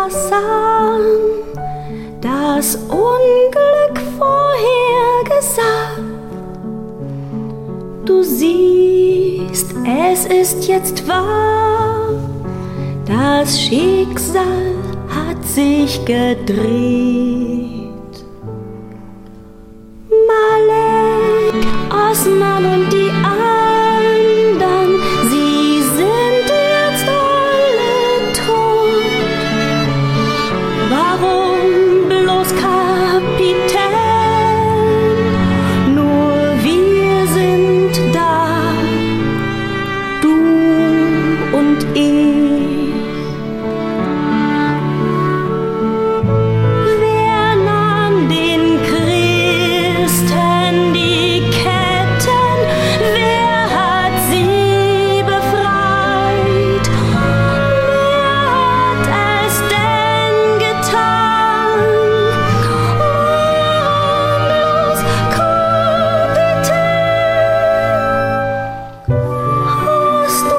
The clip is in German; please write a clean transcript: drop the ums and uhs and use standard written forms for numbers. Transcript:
das an, das Unglück vorhergesagt. Du siehst, es ist jetzt wahr, das Schicksal hat sich gedreht.